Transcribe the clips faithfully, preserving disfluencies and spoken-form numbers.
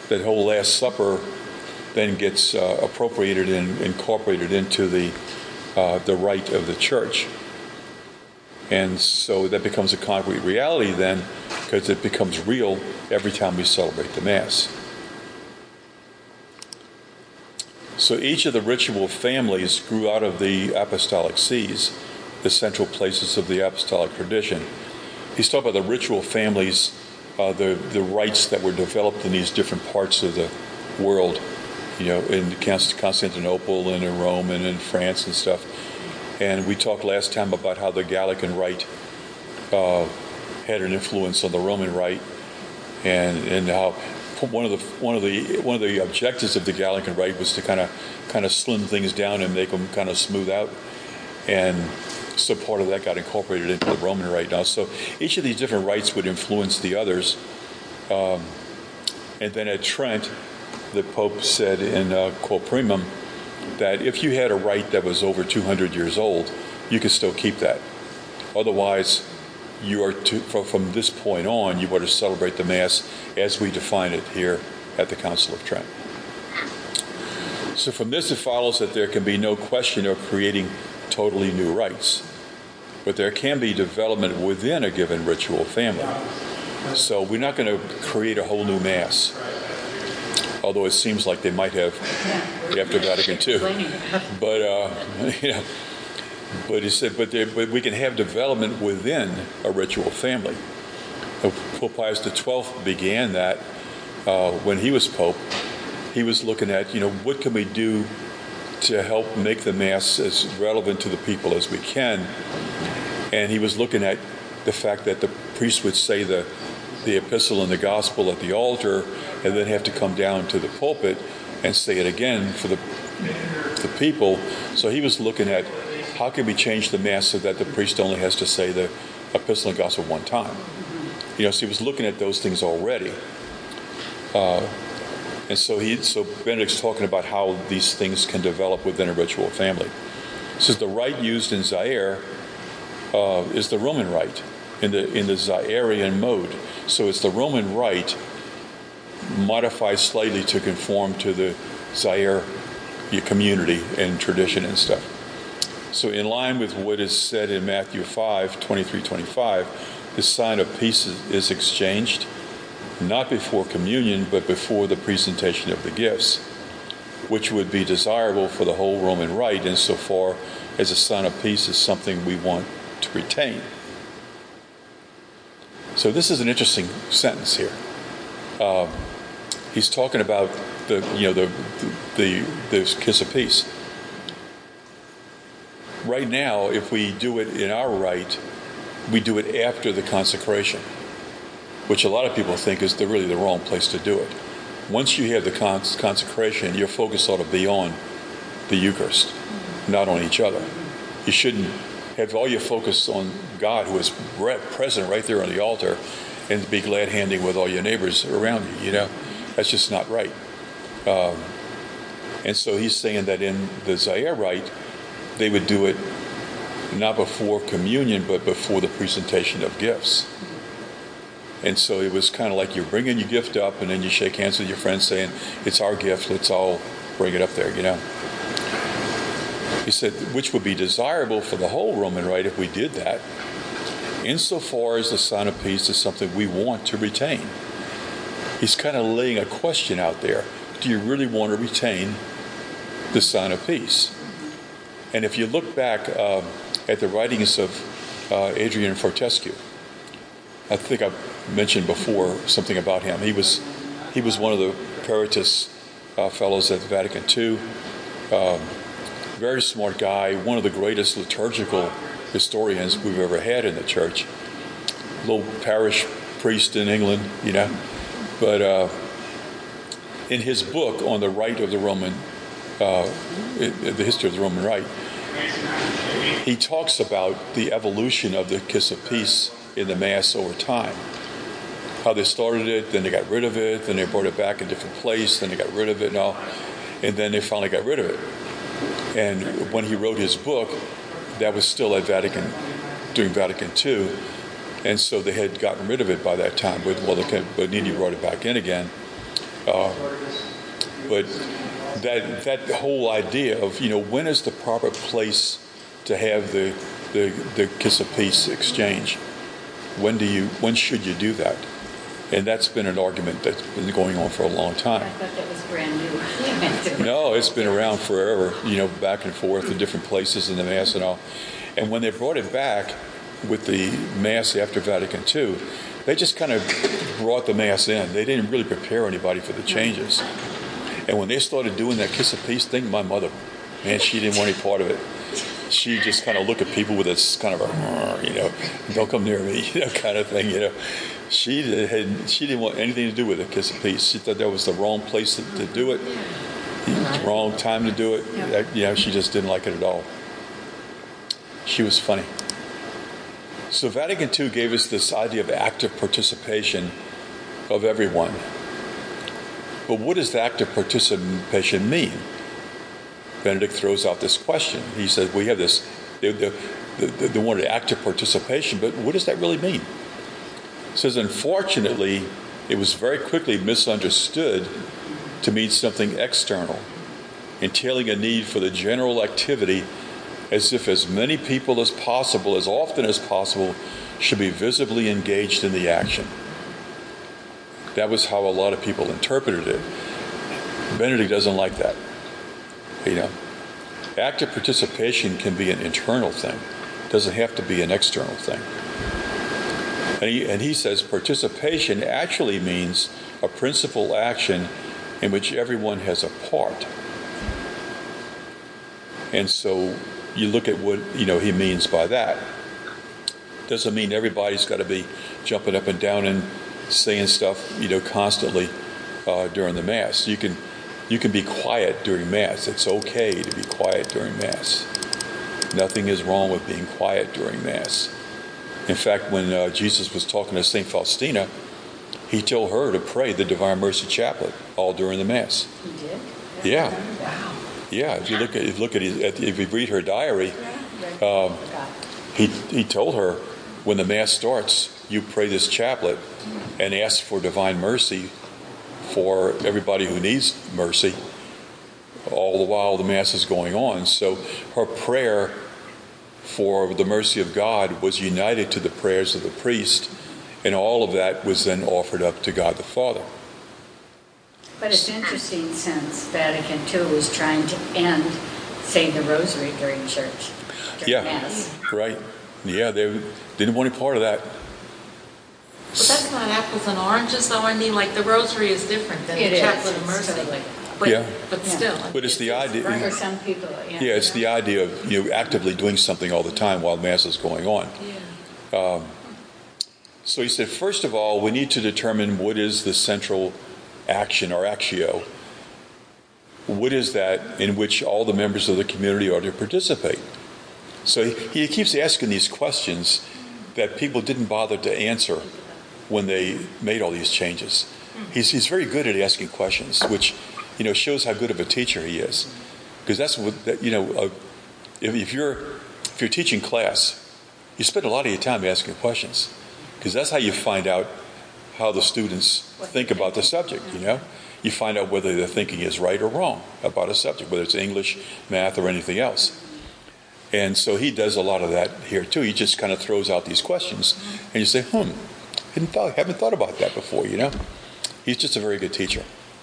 that whole Last Supper then gets uh, appropriated and incorporated into the uh, the rite of the church. And so that becomes a concrete reality then, because it becomes real every time we celebrate the Mass. So each of the ritual families grew out of the apostolic sees, the central places of the apostolic tradition. He's talking about the ritual families, uh, the, the rites that were developed in these different parts of the world, you know, in Constantinople and in Rome and in France and stuff. And we talked last time about how the Gallican Rite uh, had an influence on the Roman Rite, and and how one of the one of the one of the objectives of the Gallican Rite was to kind of kind of slim things down and make them kind of smooth out, and so part of that got incorporated into the Roman Rite now. So each of these different rites would influence the others, um, and then at Trent, the Pope said in uh, Quo Primum that if you had a rite that was over two hundred years old, you could still keep that. Otherwise, you are to, from this point on, you are to celebrate the Mass as we define it here at the Council of Trent. So from this, it follows that there can be no question of creating totally new rites, but there can be development within a given ritual family. So we're not going to create a whole new Mass, although it seems like they might have after Vatican Two. But uh, you know, but he said, but, there, but we can have development within a ritual family. Pope Pius the twelfth began that uh, when he was Pope. He was looking at, you know, what can we do to help make the Mass as relevant to the people as we can, and he was looking at the fact that the priest would say the the epistle and the gospel at the altar, and then have to come down to the pulpit and say it again for the the people. So he was looking at how can we change the Mass so that the priest only has to say the epistle and gospel one time. You know, so he was looking at those things already. Uh, and so he, so Benedict's talking about how these things can develop within a ritual family. He says the rite used in Zaire uh, is the Roman rite in the in the Zairean mode. So it's the Roman rite modified slightly to conform to the Zaire community and tradition and stuff. So in line with what is said in Matthew five, twenty-three, twenty-five, the sign of peace is, is exchanged, not before communion, but before the presentation of the gifts, which would be desirable for the whole Roman rite insofar as a sign of peace is something we want to retain. So this is an interesting sentence here. Um, he's talking about the, you know, the, the, the, the kiss of peace. Right now, if we do it in our rite, we do it after the consecration, which a lot of people think is the, really the wrong place to do it. Once you have the cons- consecration, your focus ought to be on the Eucharist, not on each other. You shouldn't have all your focus on God, who is re- present right there on the altar, and be glad-handing with all your neighbors around you, you know? That's just not right. Um, and so he's saying that in the Zaire rite, they would do it not before communion, but before the presentation of gifts. And so it was kind of like you're bringing your gift up, and then you shake hands with your friends saying, it's our gift, let's all bring it up there, you know. He said, which would be desirable for the whole Roman rite if we did that, insofar as the sign of peace is something we want to retain. He's kind of laying a question out there. Do you really want to retain the sign of peace? And if you look back uh, at the writings of uh, Adrian Fortescue, I think I've mentioned before something about him. He was he was one of the Peritus uh, fellows at the Vatican Two. Um, very smart guy, one of the greatest liturgical historians we've ever had in the church. Little parish priest in England, you know. But uh, in his book on the rite of the Roman, uh, the history of the Roman rite, he talks about the evolution of the kiss of peace in the Mass over time. How they started it, then they got rid of it, then they brought it back in a different place, then they got rid of it and all, and then they finally got rid of it. And when he wrote his book, that was still at Vatican, during Vatican Two, and so they had gotten rid of it by that time, but well, Bonini brought it back in again. Uh, but that that whole idea of, you know, when is the proper place to have the the, the kiss of peace exchange? When do you when should you do that? And that's been an argument that's been going on for a long time. I thought that was brand new. No, it's been around forever, you know, back and forth in different places in the Mass and all. And when they brought it back with the Mass after Vatican Two, they just kind of brought the Mass in. They didn't really prepare anybody for the changes. And when they started doing that kiss of peace thing, my mother, man, she didn't want any part of it. She just kind of looked at people with this kind of a, you know, don't come near me, you know, kind of thing, you know. She had, she didn't want anything to do with a kiss of peace. She thought that was the wrong place to, to do it, the wrong time to do it. That, you know, she just didn't like it at all. She was funny. So Vatican Two gave us this idea of active participation of everyone. But what does the active participation mean? Benedict throws out this question. He says, we have this, they, they, they, they wanted active participation, but what does that really mean? He says, unfortunately, it was very quickly misunderstood to mean something external, entailing a need for the general activity, as if as many people as possible, as often as possible, should be visibly engaged in the action. That was how a lot of people interpreted it. Benedict doesn't like that. You know, active participation can be an internal thing. It doesn't have to be an external thing. And he, and he says participation actually means a principal action in which everyone has a part. And so you look at what, you know, he means by that. Doesn't mean everybody's got to be jumping up and down and saying stuff, you know, constantly uh, during the Mass. You can you can be quiet during Mass. It's okay to be quiet during Mass. Nothing is wrong with being quiet during Mass. In fact, when uh, Jesus was talking to Saint Faustina, he told her to pray the Divine Mercy Chaplet all during the Mass. He did? Yeah. Wow. Yeah. If you look at, if you look at, his, if you read her diary, um, he he told her, when the Mass starts, you pray this chaplet and ask for divine mercy for everybody who needs mercy, all the while the Mass is going on. So her prayer for the mercy of God was united to the prayers of the priest, and all of that was then offered up to God the Father. But it's interesting, since Vatican Two was trying to end saying the Rosary during church, during Yeah, Mass. right. Yeah, they didn't want any part of that. But that's not apples and oranges, though. I mean, like, the Rosary is different than It the is, Chaplet of it's Mercy. totally. But, Yeah. but Yeah. still. But it's the idea- For some people, yeah. Yeah, it's the idea of, you know, actively doing something all the time while Mass is going on. Yeah. Um, so he said, first of all, we need to determine what is the central action or actio. What is that in which all the members of the community are to participate? So he, he keeps asking these questions that people didn't bother to answer when they made all these changes. He's, he's very good at asking questions, which, you know, shows how good of a teacher he is. Because that's what, that, you know, uh, if, if you're if you're teaching class, you spend a lot of your time asking questions, because that's how you find out how the students think about the subject, you know. You find out whether their thinking is right or wrong about a subject, whether it's English, math, or anything else. And so he does a lot of that here too. He just kind of throws out these questions, and you say, hmm, hadn't thought, haven't thought about that before, you know. He's just a very good teacher.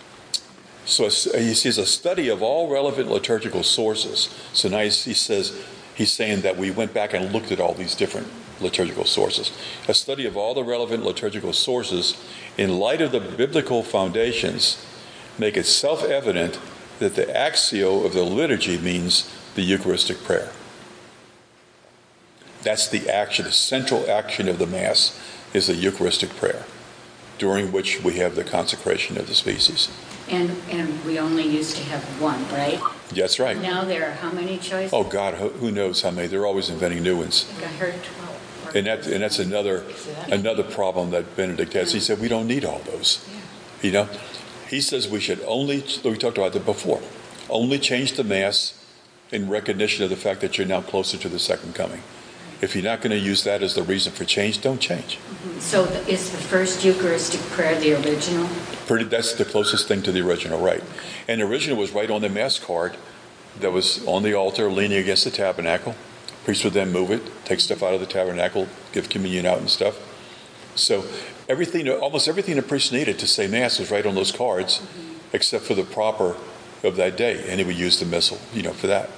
So he says a study of all relevant liturgical sources. So now he says, he's saying that we went back and looked at all these different liturgical sources. A study of all the relevant liturgical sources in light of the biblical foundations make it self-evident that the axio of the liturgy means the Eucharistic prayer. That's the action, the central action of the Mass is the Eucharistic prayer, during which we have the consecration of the species. And and we only used to have one, right? That's right. Now there are how many choices? Oh God, who knows how many? They're always inventing new ones. I heard twelve. And that and that's another another problem that Benedict has. He said we don't need all those. You know, he says we should only. We talked about that before. Only change the Mass in recognition of the fact that you're now closer to the second coming. If you're not going to use that as the reason for change, don't change. So is the first Eucharistic prayer the original? Pretty, that's the closest thing to the original, right? And the original was right on the Mass card that was on the altar leaning against the tabernacle. Priest would then move it, take stuff out of the tabernacle, give communion out and stuff. So everything, almost everything the priest needed to say Mass was right on those cards, mm-hmm. except for the proper of that day, and he would use the missal, you know, for that.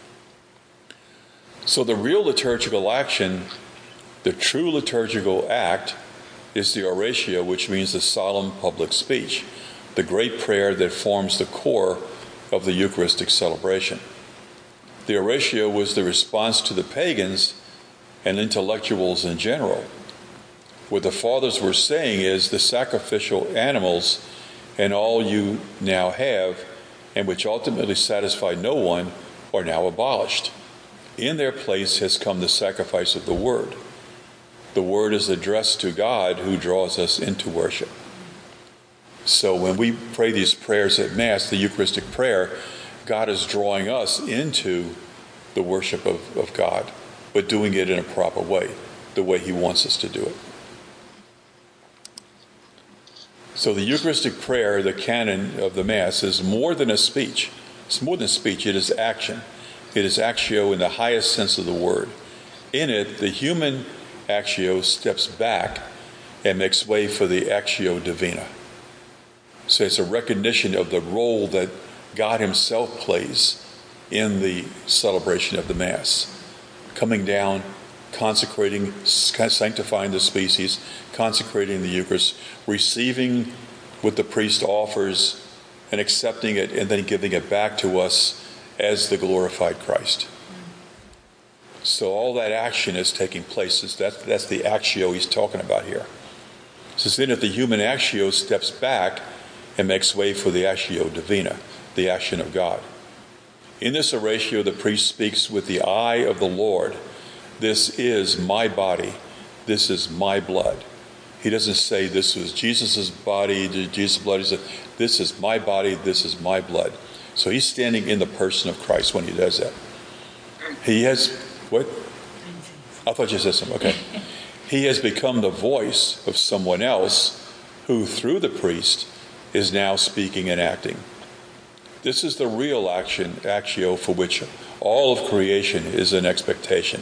So the real liturgical action, the true liturgical act, is the oratio, which means the solemn public speech, the great prayer that forms the core of the Eucharistic celebration. The oratio was the response to the pagans and intellectuals in general. What the fathers were saying is the sacrificial animals and all you now have, and which ultimately satisfy no one, are now abolished. In their place has come the sacrifice of the Word. The Word is addressed to God, who draws us into worship. So when we pray these prayers at Mass, the Eucharistic prayer, God is drawing us into the worship of, of God, but doing it in a proper way, the way he wants us to do it. So the Eucharistic prayer, the canon of the Mass, is more than a speech. It's more than speech. It is action. It is actio in the highest sense of the word. In it, the human actio steps back and makes way for the actio divina. So it's a recognition of the role that God himself plays in the celebration of the Mass. Coming down, consecrating, sanctifying the species, consecrating the Eucharist, receiving what the priest offers and accepting it, and then giving it back to us as the glorified Christ. So all that action is taking place. That's, that's the actio he's talking about here. So then if the human actio steps back and makes way for the actio divina, the action of God. In this oratio, the priest speaks with the eye of the Lord. This is my body. This is my blood. He doesn't say this was Jesus' body, Jesus' blood. He said, this is my body, this is my blood. So he's standing in the person of Christ when he does that. He has, what? I thought you said something, okay. He has become the voice of someone else who, through the priest, is now speaking and acting. This is the real action, actio, for which all of creation is an expectation.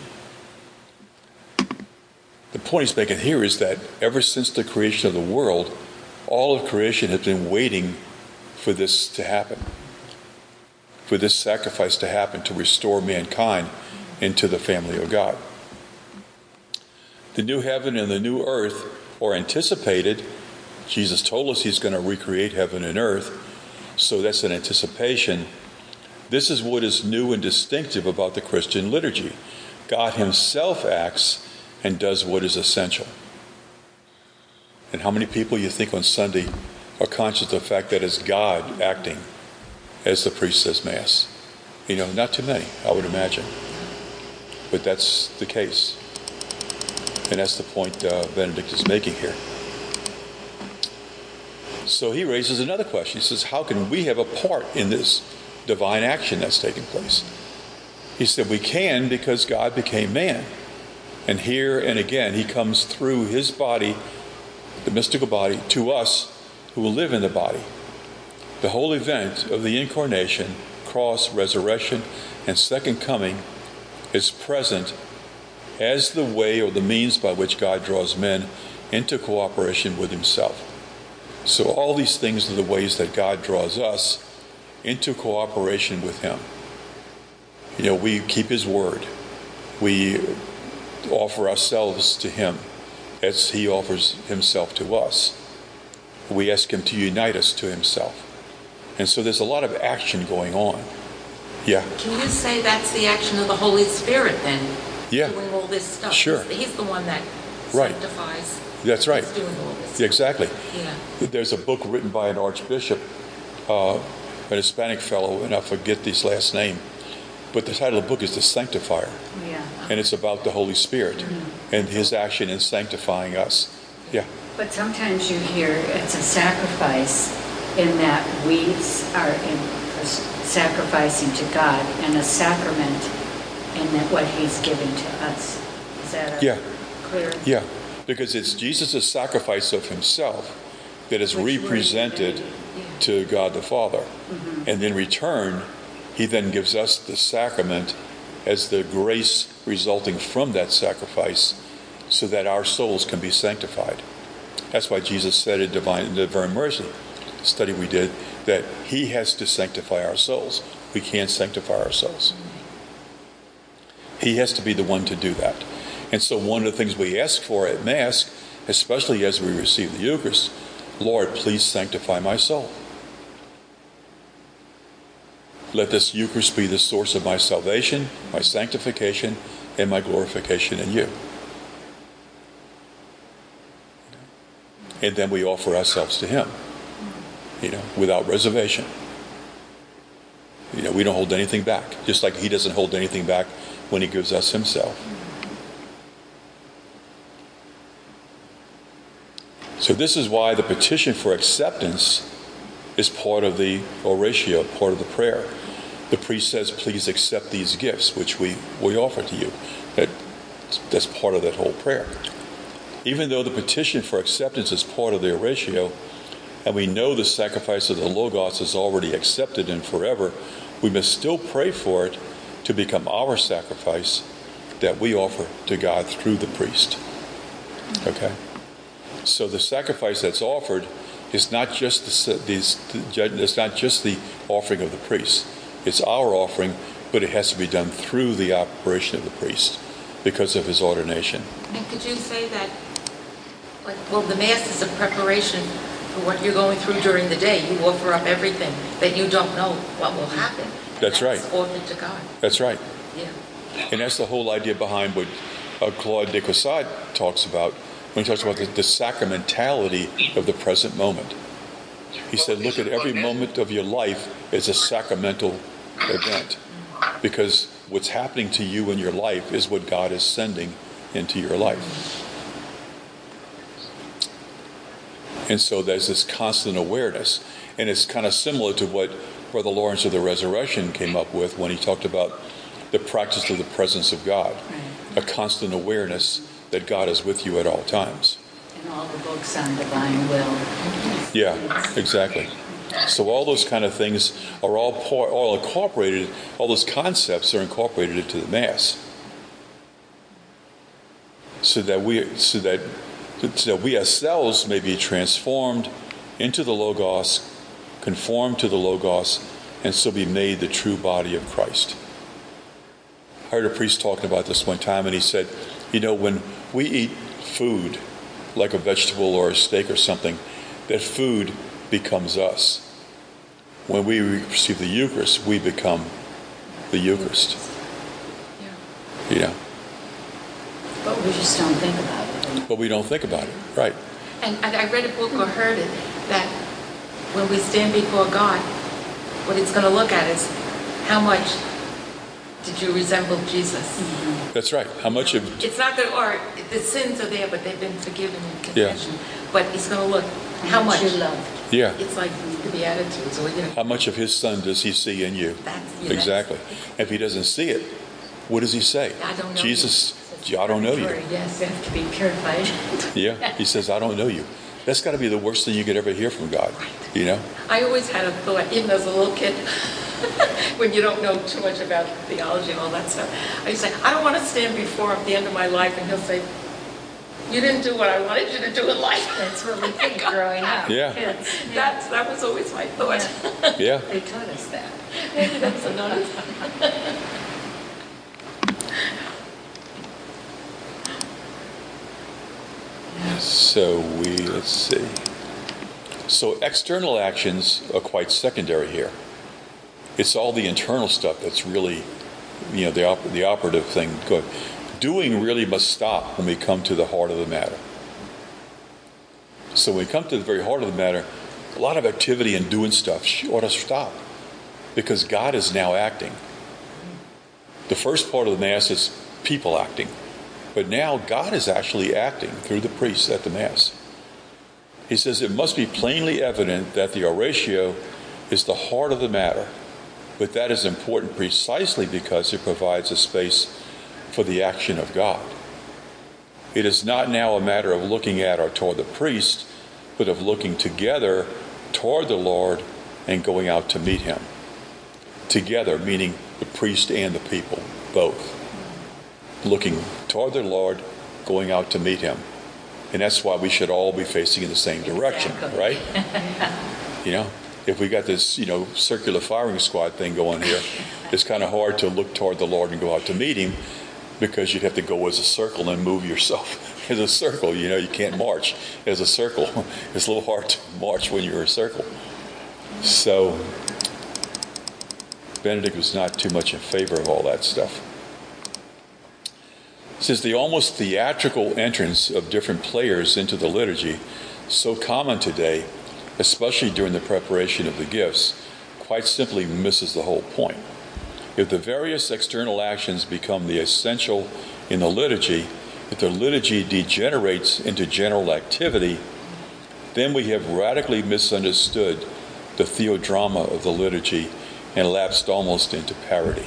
The point he's making here is that ever since the creation of the world, all of creation has been waiting for this to happen, for this sacrifice to happen, to restore mankind into the family of God. The new heaven and the new earth are anticipated. Jesus told us he's going to recreate heaven and earth, so that's an anticipation. This is what is new and distinctive about the Christian liturgy. God himself acts and does what is essential. And how many people you think on Sunday are conscious of the fact that it's God acting as the priest says Mass? You know, not too many, I would imagine. But that's the case. And that's the point uh, Benedict is making here. So he raises another question. He says, how can we have a part in this divine action that's taking place? He said, we can because God became man. And here and again, he comes through his body, the mystical body, to us who will live in the body. The whole event of the incarnation, cross, resurrection, and second coming is present as the way or the means by which God draws men into cooperation with himself. So all these things are the ways that God draws us into cooperation with him. You know, we keep his word. We offer ourselves to him as he offers himself to us. We ask him to unite us to himself. And so there's a lot of action going on. Yeah. Can you say that's the action of the Holy Spirit then? Yeah. Doing all this stuff. Sure. He's, he's the one that right. sanctifies. That's right. He's doing all this. Yeah, exactly. Yeah. There's a book written by an archbishop, uh, an Hispanic fellow, and I forget his last name, but the title of the book is The Sanctifier. Yeah. And it's about the Holy Spirit Mm-hmm. and his action in sanctifying us. Yeah. But sometimes you hear it's a sacrifice in that we are in sacrificing to God, and a sacrament in that what he's giving to us. Is that a Yeah. clear? Yeah. Because it's Jesus' sacrifice of himself that is Which word represented did he- yeah. to God the Father. And in return, he then gives us the sacrament as the grace resulting from that sacrifice so that our souls can be sanctified. That's why Jesus said in Divine, in Divine Mercy study we did, that he has to sanctify our souls. We can't sanctify ourselves. He has to be the one to do that. And so one of the things we ask for at Mass, especially as we receive the Eucharist, Lord, please sanctify my soul. Let this Eucharist be the source of my salvation, my sanctification, and my glorification in you. And then we offer ourselves to him, you know, without reservation. You know, we don't hold anything back, just like he doesn't hold anything back when he gives us himself. So this is why the petition for acceptance is part of the oratio, part of the prayer. The priest says, please accept these gifts which we, we offer to you. That, that's part of that whole prayer. Even though the petition for acceptance is part of the oratio, and we know the sacrifice of the Logos is already accepted and forever, we must still pray for it to become our sacrifice that we offer to God through the priest. Okay? So the sacrifice that's offered is not just the, these, it's not just the offering of the priest. It's our offering, but it has to be done through the operation of the priest because of his ordination. And could you say that, like, well, the Mass is a preparation for what you're going through during the day. You offer up everything that you don't know what will happen. And That's right. Offered to God. That's right. Yeah. And that's the whole idea behind what uh, Claude de Caussade talks about when he talks about the, the sacramentality of the present moment. He said, look at every moment of your life as a sacramental event, because what's happening to you in your life is what God is sending into your life. And so there's this constant awareness. And it's kind of similar to what Brother Lawrence of the Resurrection came up with when he talked about the practice of the presence of God, a constant awareness that God is with you at all times. And all the books on divine will. Yeah, exactly. So all those kind of things are all part, all incorporated, all those concepts are incorporated into the Mass. So that we so that so that we ourselves may be transformed into the Logos, conformed to the Logos, and so be made the true body of Christ. I heard a priest talking about this one time, and he said, you know, when we eat food, like a vegetable or a steak or something, that food becomes us. When we receive the Eucharist, we become the Eucharist. Yeah. You know? But we just don't think about it. But we don't think about it, right? And I read a book or heard it that when we stand before God, what it's going to look at is how much did you resemble Jesus? Mm-hmm. That's right. How much of... It's not that, or the sins are there, but they've been forgiven in confession. Yeah. But it's going to look how much you loved. Yeah. It's like the Beatitudes, or you know. How much of his Son does he see in you? That's, yeah, Exactly. If he doesn't see it, what does he say? I don't know Jesus, I don't know you. Yes, they have to be purified. Yeah. He says, I don't know you. That's got to be the worst thing you could ever hear from God. You know? I always had a thought, even as a little kid, when you don't know too much about theology and all that stuff, I used to say, I don't want to stand before him at the end of my life and he'll say, you didn't do what I wanted you to do in life. That's what we think growing up. Yeah. Kids. Yeah. That's, that was always my thought. Yeah. They taught us that. Maybe that's another. So we, let's see. So external actions are quite secondary here. It's all the internal stuff that's really, you know, the op- the operative thing. Good. Doing really must stop when we come to the heart of the matter. So when we come to the very heart of the matter, a lot of activity and doing stuff ought to stop, because God is now acting. The first part of the Mass is people acting. But now God is actually acting through the priests at the Mass. He says it must be plainly evident that the oratio is the heart of the matter, but that is important precisely because it provides a space for the action of God. It is not now a matter of looking at or toward the priest, but of looking together toward the Lord and going out to meet him. Together, meaning the priest and the people, both. Looking toward the Lord, going out to meet him. And that's why we should all be facing in the same direction, exactly. Right? You know, if we got this, you know, circular firing squad thing going here, it's kind of hard to look toward the Lord and go out to meet him, because you'd have to go as a circle and move yourself as a circle. You know, you can't march as a circle. It's a little hard to march when you're a circle. So Benedict was not too much in favor of all that stuff. Since the almost theatrical entrance of different players into the liturgy, so common today, especially during the preparation of the gifts, quite simply misses the whole point. If the various external actions become the essential in the liturgy, if the liturgy degenerates into general activity, then we have radically misunderstood the theodrama of the liturgy and lapsed almost into parody.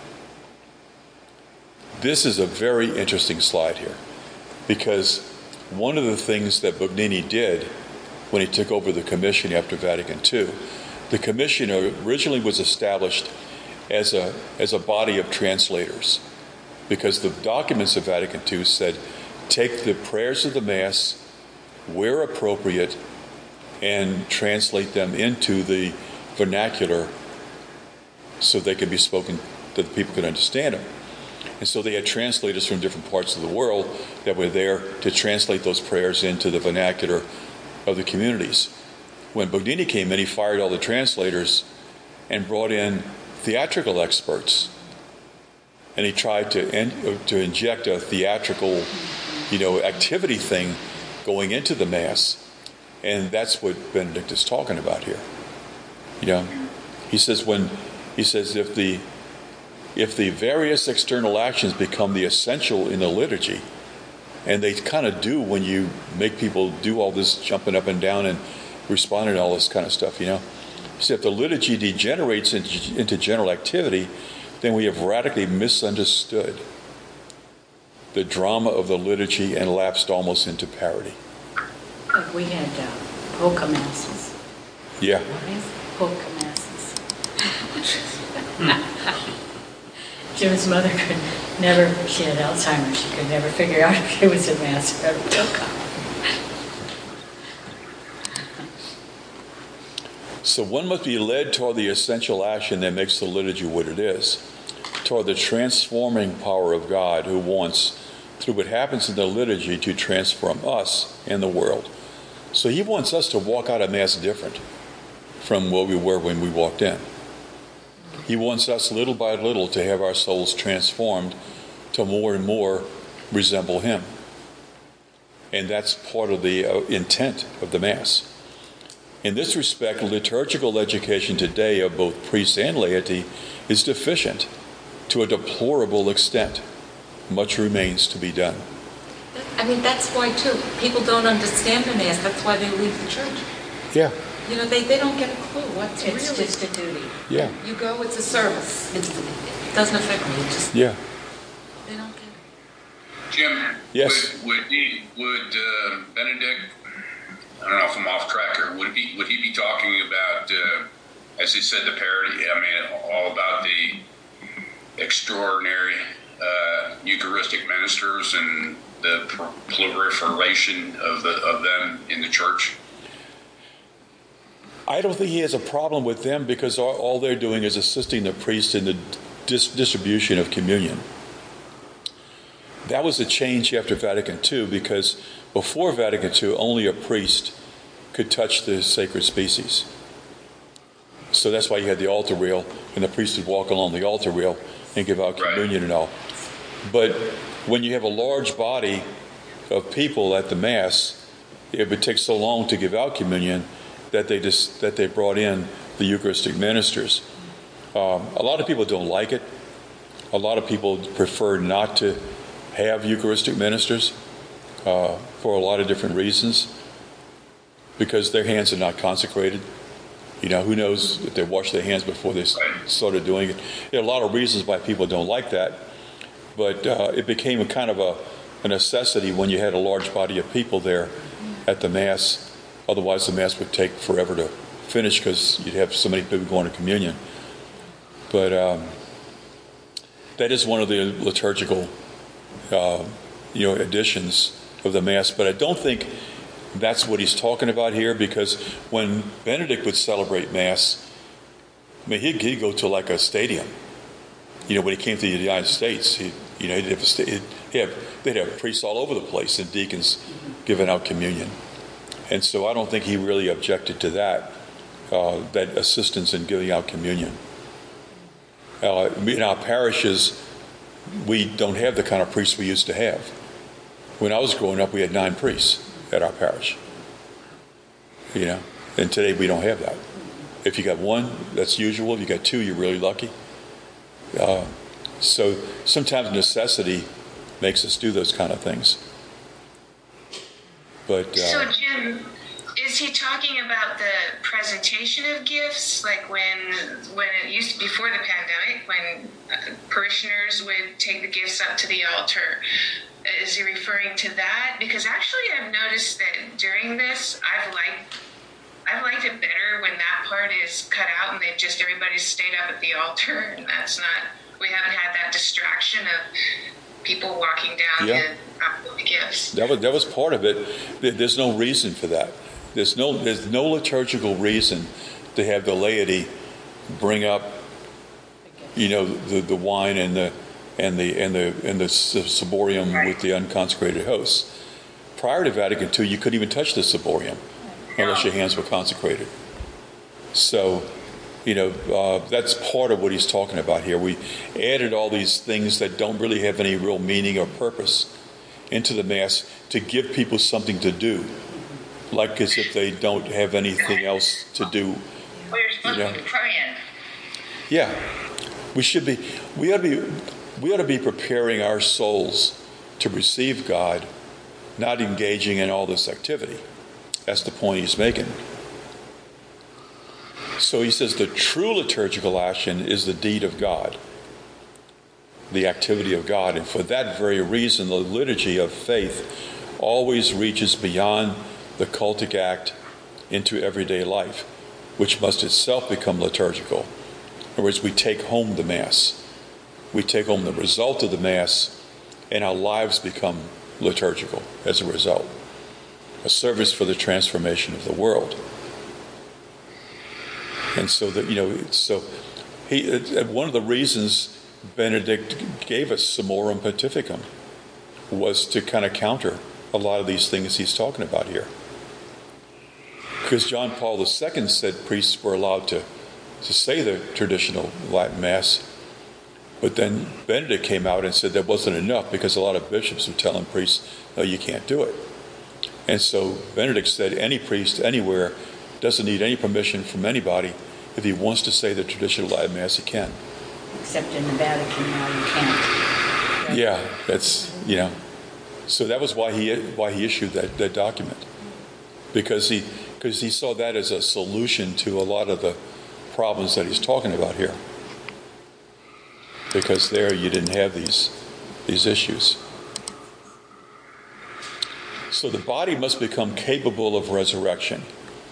This is a very interesting slide here, because one of the things that Bugnini did when he took over the commission after Vatican Two, the commission originally was established as a as a body of translators, because the documents of Vatican Two said, take the prayers of the Mass where appropriate and translate them into the vernacular so they could be spoken, that the people could understand them. And so they had translators from different parts of the world that were there to translate those prayers into the vernacular of the communities. When Bugnini came in, he fired all the translators and brought in theatrical experts. And he tried to in, to inject a theatrical, you know, activity thing going into the Mass. And that's what Benedict is talking about here. You know, he says when he says if the if the various external actions become the essential in the liturgy, and they kind of do when you make people do all this jumping up and down and responding to all this kind of stuff, you know. So if the liturgy degenerates into, into general activity, then we have radically misunderstood the drama of the liturgy and lapsed almost into parody. Like we had uh, polka masses. Yeah. Polka masses. Jim's mother could never, she had Alzheimer's, she could never figure out if it was a mass or a polka. So one must be led toward the essential action that makes the liturgy what it is, toward the transforming power of God, who wants, through what happens in the liturgy, to transform us and the world. So he wants us to walk out of Mass different from what we were when we walked in. He wants us little by little to have our souls transformed to more and more resemble him. And that's part of the uh, intent of the Mass. In this respect, liturgical education today of both priests and laity is deficient to a deplorable extent. Much remains to be done. I mean, that's why, too, people don't understand the Mass. That's why they leave the church. Yeah. You know, they, they don't get a clue what's It's really. just a duty. Yeah. You go, it's a service. It's, it doesn't affect me. It just, Yeah. they don't get it. Jim, Yes. would would, he, would uh, Benedict, I don't know if I'm off track here, would he, would he be talking about, uh, as he said, the parody, I mean, all about the extraordinary uh, Eucharistic ministers and the proliferation of the of them in the church? I don't think he has a problem with them, because all, all they're doing is assisting the priest in the dis- distribution of communion. That was a change after Vatican Two, because before Vatican Two, only a priest could touch the sacred species. So that's why you had the altar rail, and the priest would walk along the altar rail and give out communion right. and all. But when you have a large body of people at the Mass, it would take so long to give out communion that they just that they brought in the Eucharistic ministers. Um, a lot of people don't like it. A lot of people prefer not to have Eucharistic ministers uh, for a lot of different reasons, because their hands are not consecrated. You know, who knows if they washed their hands before they started doing it. There are a lot of reasons why people don't like that, but uh, it became a kind of a, a necessity when you had a large body of people there at the Mass Otherwise, the Mass would take forever to finish because you'd have so many people going to communion. But um, that is one of the liturgical, uh, you know, additions of the Mass. But I don't think that's what he's talking about here, because when Benedict would celebrate Mass, I mean, he'd, he'd go to like a stadium. You know, when he came to the United States, he, you know, he'd have, a, he'd have they'd have priests all over the place and deacons giving out communion. And so I don't think he really objected to that, uh, that assistance in giving out communion. Uh, in our parishes, we don't have the kind of priests we used to have. When I was growing up, we had nine priests at our parish. You know, and today we don't have that. If you got one, that's usual. If you got two, you're really lucky. Uh, so sometimes necessity makes us do those kind of things. But uh, so Jim, is he talking about the presentation of gifts, like when when it used to, before the pandemic, when uh, parishioners would take the gifts up to the altar? Is he referring to that? Because actually, I've noticed that during this, I've liked I've liked it better when that part is cut out and they've just everybody's stayed up at the altar, and that's not we haven't had that distraction of people walking down yeah. to uh, the gifts. That was that was part of it. There's no reason for that. There's no there's no liturgical reason to have the laity bring up, you know, the, the wine and the and the and the and the ciborium right. with the unconsecrated hosts. Prior to Vatican Two, you couldn't even touch the ciborium unless your hands were consecrated. So, you know, uh, that's part of what he's talking about here. We added all these things that don't really have any real meaning or purpose into the Mass to give people something to do, like as if they don't have anything else to do. Well, you're supposed you know. to be praying. Yeah, we should be. We ought to be. We ought to be preparing our souls to receive God, not engaging in all this activity. That's the point he's making. So he says the true liturgical action is the deed of God, the activity of God. And for that very reason, the liturgy of faith always reaches beyond the cultic act into everyday life, which must itself become liturgical. In other words, we take home the Mass. We take home the result of the Mass, and our lives become liturgical as a result. A service for the transformation of the world. And so that, you know, so he, one of the reasons Benedict gave us Summorum Pontificum was to kind of counter a lot of these things he's talking about here. Because John Paul the Second said priests were allowed to, to say the traditional Latin Mass, but then Benedict came out and said that wasn't enough because a lot of bishops were telling priests, no, you can't do it. And so Benedict said any priest anywhere doesn't need any permission from anybody. If he wants to say the traditional Latin Mass, he can. Except in the Vatican now you can't. Right? Yeah, that's, you know. So that was why he why he issued that, that document. Because he because he saw that as a solution to a lot of the problems that he's talking about here. Because there you didn't have these these issues. So the body must become capable of resurrection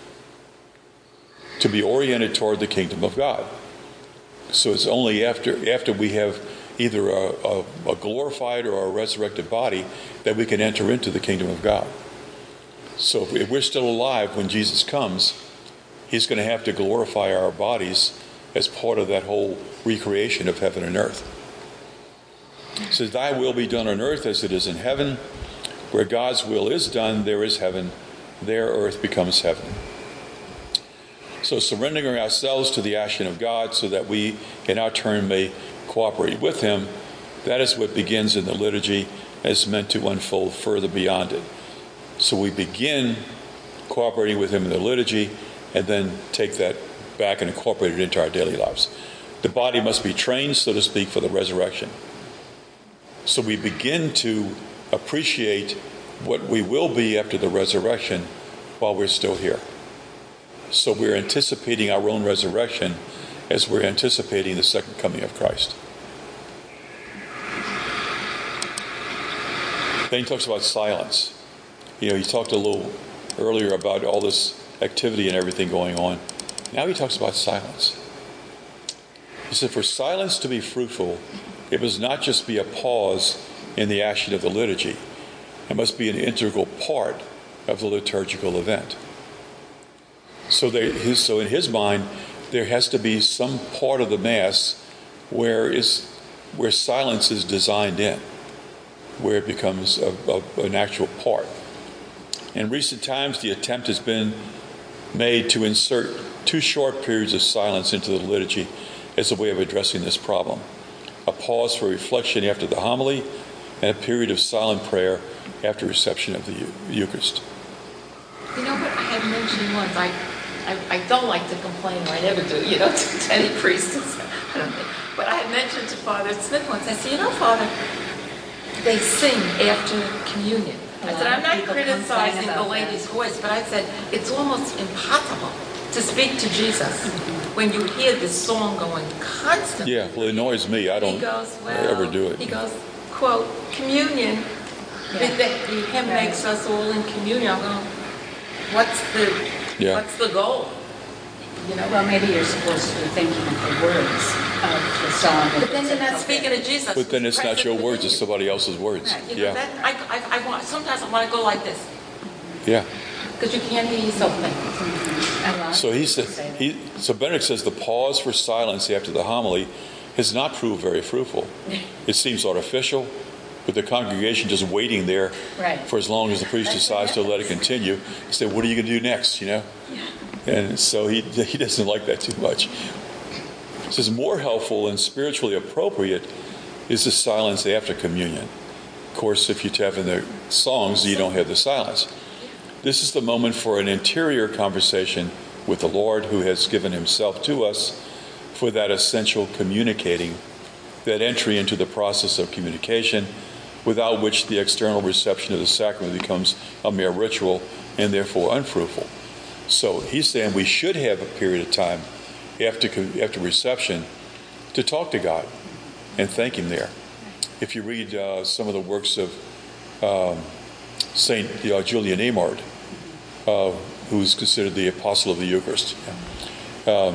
to be oriented toward the kingdom of God. So it's only after after we have either a, a, a glorified or a resurrected body that we can enter into the kingdom of God. So if we're still alive when Jesus comes, he's going to have to glorify our bodies as part of that whole recreation of heaven and earth. It says, thy will be done on earth as it is in heaven. Where God's will is done, there is heaven. There earth becomes heaven. So surrendering ourselves to the action of God so that we in our turn may cooperate with him, that is what begins in the liturgy and is meant to unfold further beyond it. So we begin cooperating with him in the liturgy and then take that back and incorporate it into our daily lives. The body must be trained, so to speak, for the resurrection. So we begin to appreciate what we will be after the resurrection while we're still here. So we're anticipating our own resurrection as we're anticipating the second coming of Christ. Then he talks about silence. You know, he talked a little earlier about all this activity and everything going on. Now he talks about silence. He said, for silence to be fruitful, it must not just be a pause in the action of the liturgy. It must be an integral part of the liturgical event. So, there, his, so in his mind, there has to be some part of the Mass where is where silence is designed in, where it becomes a, a, an actual part. In recent times, the attempt has been made to insert two short periods of silence into the liturgy as a way of addressing this problem. A pause for reflection after the homily, and a period of silent prayer after reception of the Eucharist. You know what I had mentioned once? I, I, I don't like to complain, or I never do, you know, to, to any priest. I don't think. But I had mentioned to Father Smith once, I said, you know, Father, they sing after communion. I said, I'm not criticizing the lady's voice, but I said, it's almost impossible to speak to Jesus when you hear this song going constantly. Yeah, well, it annoys me. I don't he goes, well, ever do it. He goes, quote, communion, yeah. the, the hymn right. makes us all in communion. I'm going, what's the, yeah. what's the goal? You know, well, maybe you're supposed to be thinking of the words of the song. But then you're not speaking of Jesus. But then it's not your words; it's somebody else's words. Right. You know, yeah. That, I, I, I want. Sometimes I want to go like this. Yeah. Because you can't hear yourself think. Mm-hmm. So he said. He so Benedict says the pause for silence after the homily has not proved very fruitful. It seems artificial, with the congregation just waiting there right. for as long as the priest decides to let it continue. He said, "What are you going to do next?" You know. Yeah. And so he he doesn't like that too much. He says more helpful and spiritually appropriate is the silence after communion. Of course, if you have in the songs, you don't have the silence. This is the moment for an interior conversation with the Lord, who has given himself to us for that essential communicating, that entry into the process of communication, without which the external reception of the sacrament becomes a mere ritual and therefore unfruitful. So he's saying we should have a period of time after after reception to talk to God and thank him there. If you read uh, some of the works of um, Saint uh, Julian Eymard, uh, who's considered the apostle of the Eucharist, um,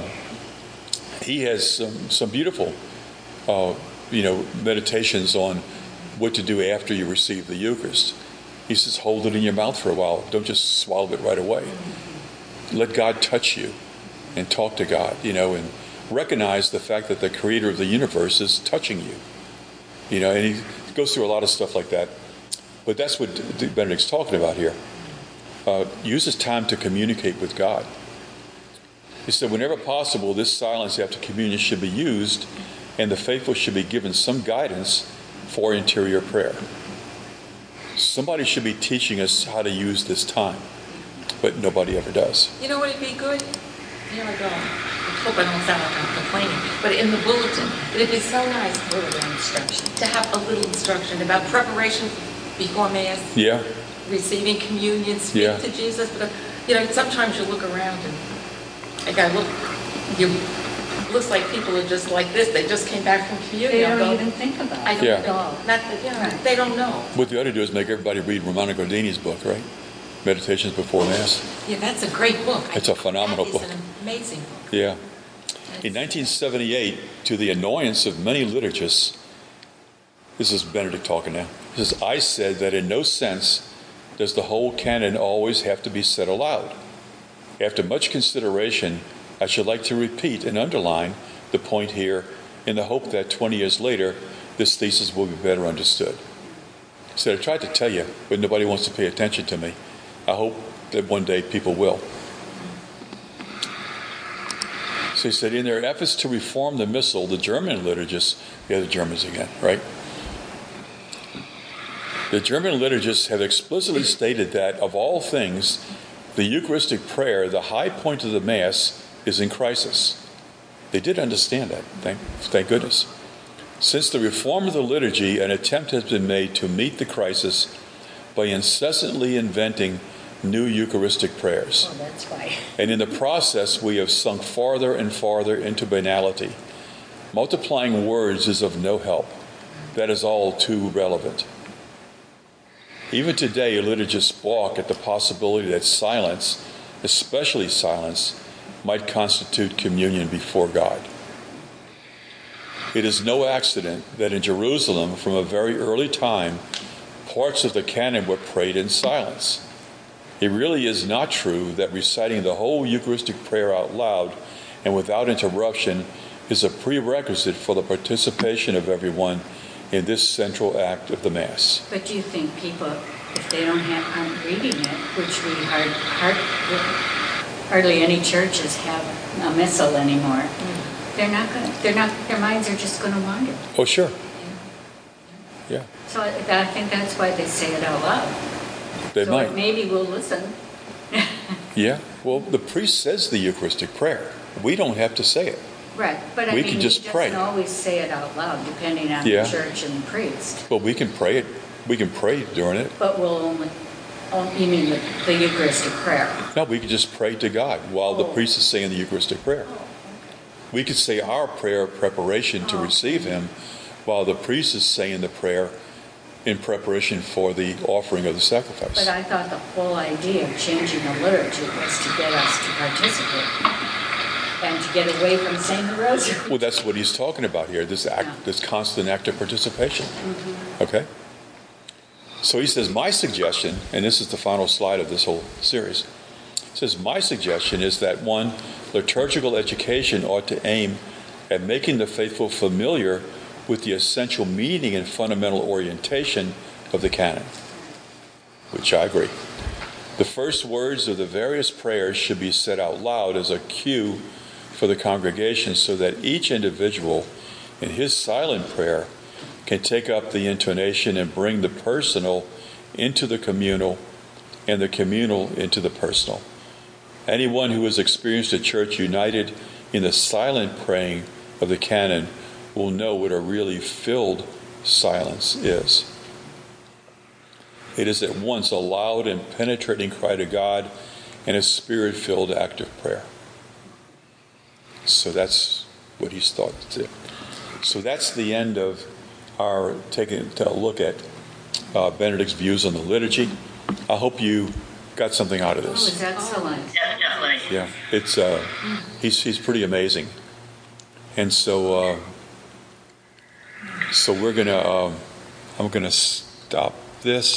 he has some, some beautiful uh, you know, meditations on what to do after you receive the Eucharist. He says, hold it in your mouth for a while. Don't just swallow it right away. Let God touch you and talk to God, you know, and recognize the fact that the creator of the universe is touching you. You know, and he goes through a lot of stuff like that. But that's what Benedict's talking about here. Uh, use this time to communicate with God. He said, whenever possible, this silence after communion should be used, and the faithful should be given some guidance for interior prayer. Somebody should be teaching us how to use this time, but nobody ever does. You know what would be good? Here I go. I hope I don't sound like I'm complaining, but in the bulletin, it'd be so nice a little instruction. to have a little instruction about preparation before Mass, Yeah, receiving communion, speak Yeah. to Jesus. But, you know, sometimes you look around and, like I look, you, it looks like people are just like this. They just came back from communion. They I'll don't go, even think about I it don't Yeah. know. Not that, you know, Right. they don't know. what they ought to do is make everybody read Romano Guardini's book, right? Meditations Before Mass. Yeah, that's a great book. It's a phenomenal that book. It's an amazing book. Yeah. In nineteen seventy-eight, to the annoyance of many liturgists, this is Benedict talking now, he says, I said that in no sense does the whole canon always have to be said aloud. After much consideration, I should like to repeat and underline the point here in the hope that twenty years later, this thesis will be better understood. He said, I tried to tell you, but nobody wants to pay attention to me. I hope that one day people will. So he said, in their efforts to reform the Missal, the German liturgists, yeah, the Germans again, right? The German liturgists have explicitly stated that, of all things, the Eucharistic prayer, the high point of the Mass, is in crisis. They did understand that, thank, thank goodness. Since the reform of the liturgy, an attempt has been made to meet the crisis by incessantly inventing new Eucharistic prayers. Well, that's why. And in the process, we have sunk farther and farther into banality. Multiplying words is of no help. That is all too relevant. Even today, liturgists balk at the possibility that silence, especially silence, might constitute communion before God. It is no accident that in Jerusalem, from a very early time, parts of the canon were prayed in silence. It really is not true that reciting the whole Eucharistic prayer out loud and without interruption is a prerequisite for the participation of everyone in this central act of the Mass. But do you think people, if they don't have, aren't reading it, which we hard, hard, hardly any churches have a missal anymore, mm. they're not going. They're not. Their minds are just going to wander. Oh, sure. Yeah. So I, I think that's why they say it out loud. They so might. Maybe we'll listen. Yeah. Well, the priest says the Eucharistic prayer. We don't have to say it. Right, but I we mean, can just he pray. doesn't always say it out loud, depending on yeah. the church and the priest. Well, we can pray it. We can pray during it. But we'll only, oh, you mean the, the Eucharistic prayer? No, we can just pray to God while oh. the priest is saying the Eucharistic prayer. Oh, okay. We could say our prayer of preparation to oh. receive Him while the priest is saying the prayer in preparation for the offering of the sacrifice. But I thought the whole idea of changing the liturgy was to get us to participate. And to get away from saying the rosary. Well, that's what he's talking about here, this act, yeah. this constant act of participation. Mm-hmm. Okay? So he says, my suggestion, and this is the final slide of this whole series, he says, my suggestion is that one, liturgical education ought to aim at making the faithful familiar with the essential meaning and fundamental orientation of the canon, which I agree. The first words of the various prayers should be said out loud as a cue for the congregation so that each individual in his silent prayer can take up the intonation and bring the personal into the communal and the communal into the personal. Anyone who has experienced a church united in the silent praying of the canon will know what a really filled silence is. It is at once a loud and penetrating cry to God and a spirit-filled act of prayer. So that's what he's thought to do. So that's the end of our taking a look at uh, Benedict's views on the liturgy. I hope you got something out of Oh, this. it's excellent. Definitely. Yeah, it's uh, he's he's pretty amazing, and so uh, so we're gonna um, I'm gonna stop this.